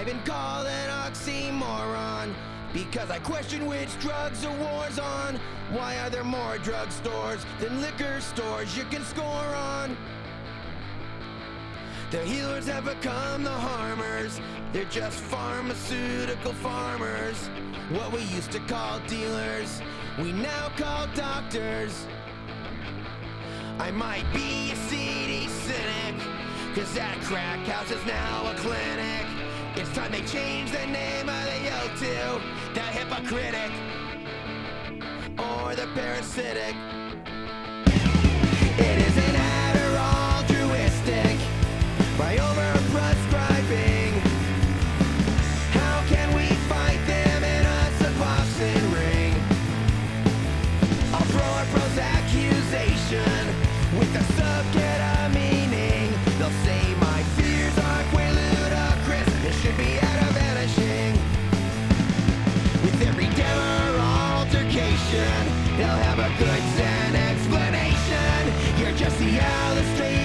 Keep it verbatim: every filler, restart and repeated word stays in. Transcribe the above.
I've been called an oxymoron because I question which drugs are wars on. Why are there more drugstores than liquor stores you can score on? The healers have become the harmers. They're just pharmaceutical farmers. What we used to call dealers, we now call doctors. I might be a seedy cynic, cause that crack house is now a clinic. It's time they change the name of the O to the hypocritic or the parasitic. It is an Adderall altruistic by over-prescribing. How can we fight them in a Suboxone ring? I'll throw a Prozac accusation with a subketamine. They'll say my fears are quite ludicrous. It should be out of vanishing. With every demo or altercation, they'll have a good Zen explanation. You're just the illustrator